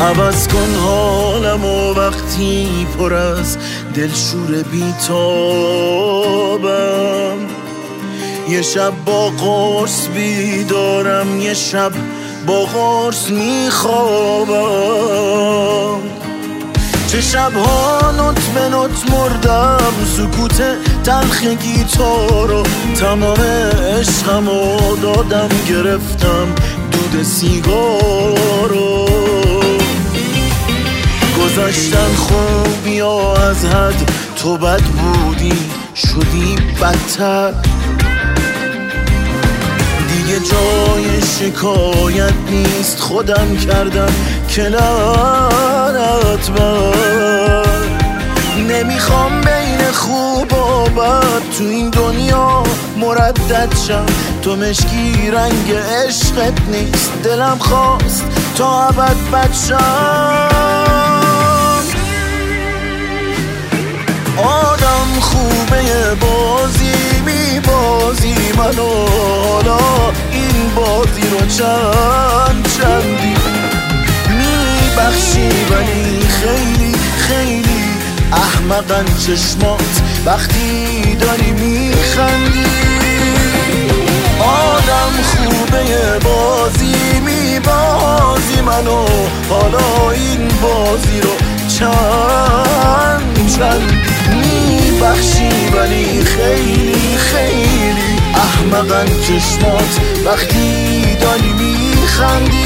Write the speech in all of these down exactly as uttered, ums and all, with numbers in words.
عوض کن حالم و وقتی پر از دلشور بیتابم، یه شب با قرص بیدارم، یه شب با قرص میخوابم. چه شبها نوت به نوت مردم، سکوت تلخ گیتارو تمام عشقمو دادم، گرفتم دود سیگارو. گذشتن خوب یا از حد، تو بد بودی شدی بدتر، دیگه جای شکایت نیست، خودم کردم که لعنت بر. نمیخوام بین خوب و بد تو این دنیا مردد شم، تو مشکی رنگ عشقت نیست، دلم خواست تا ابد بد شم. آدم خوبه بازی میبازی منو، حالا این بازی رو چند چندی میبخشی، ولی خیلی خیلی احمقن چشمات وقتی داری میخندی. آدم خوبه بازی میبازی منو، حالا این بازی رو چند چند میبخشی، ولی خیلی خیلی احمقن چشمات وقتی داری میخندی.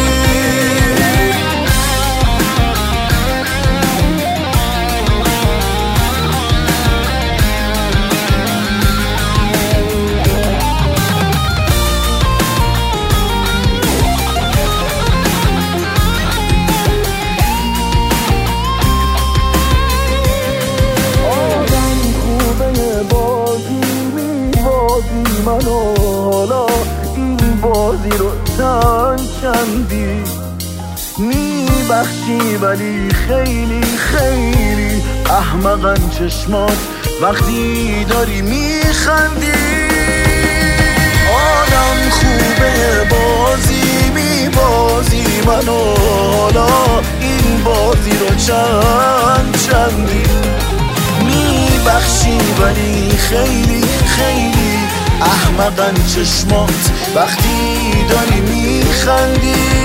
منو حالا این بازی رو چند چندی میبخشی، ولی خیلی خیلی احمقن چشمات وقتی داری میخندی. آدم خوبه بازی میبازی منو، حالا این بازی رو چند چندی میبخشی، ولی خیلی خیلی احمقن چشمات وقتی داری میخندی.